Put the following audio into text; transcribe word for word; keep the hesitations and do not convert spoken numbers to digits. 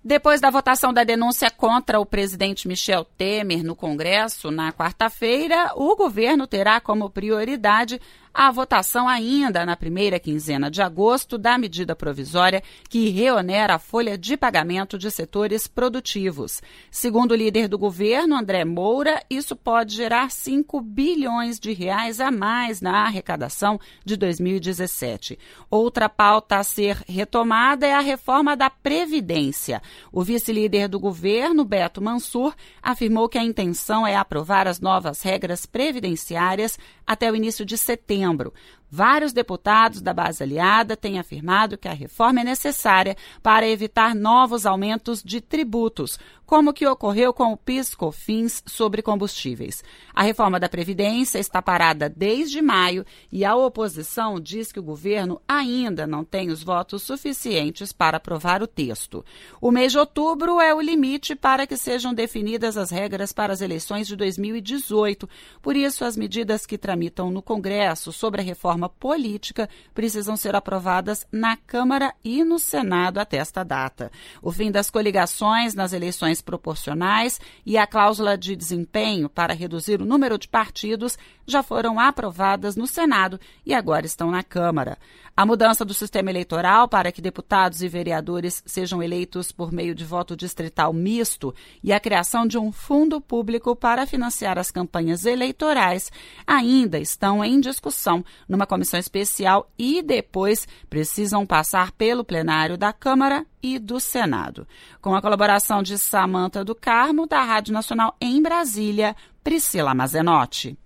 Depois da votação da denúncia contra o presidente Michel Temer no Congresso, na quarta-feira, o governo terá como prioridade a votação ainda na primeira quinzena de agosto da medida provisória que reonera a folha de pagamento de setores produtivos. Segundo o líder do governo, André Moura, isso pode gerar cinco bilhões de reais a mais na arrecadação de dois mil e dezessete. Outra pauta a ser retomada é a reforma da Previdência. O vice-líder do governo, Beto Mansur, afirmou que a intenção é aprovar as novas regras previdenciárias até o início de setembro. Vários deputados da base aliada têm afirmado que a reforma é necessária para evitar novos aumentos de tributos, como o que ocorreu com o PIS/COFINS sobre combustíveis. A reforma da Previdência está parada desde maio e a oposição diz que o governo ainda não tem os votos suficientes para aprovar o texto. O mês de outubro é o limite para que sejam definidas as regras para as eleições de dois mil e dezoito. Por isso, as medidas que tramitam no Congresso sobre a reforma política precisam ser aprovadas na Câmara e no Senado até esta data. O fim das coligações nas eleições proporcionais e a cláusula de desempenho para reduzir o número de partidos já foram aprovadas no Senado e agora estão na Câmara. A mudança do sistema eleitoral para que deputados e vereadores sejam eleitos por meio de voto distrital misto e a criação de um fundo público para financiar as campanhas eleitorais ainda estão em discussão numa comissão especial e depois precisam passar pelo plenário da Câmara e do Senado. Com a colaboração de Samanta do Carmo, da Rádio Nacional em Brasília, Priscila Mazenotti.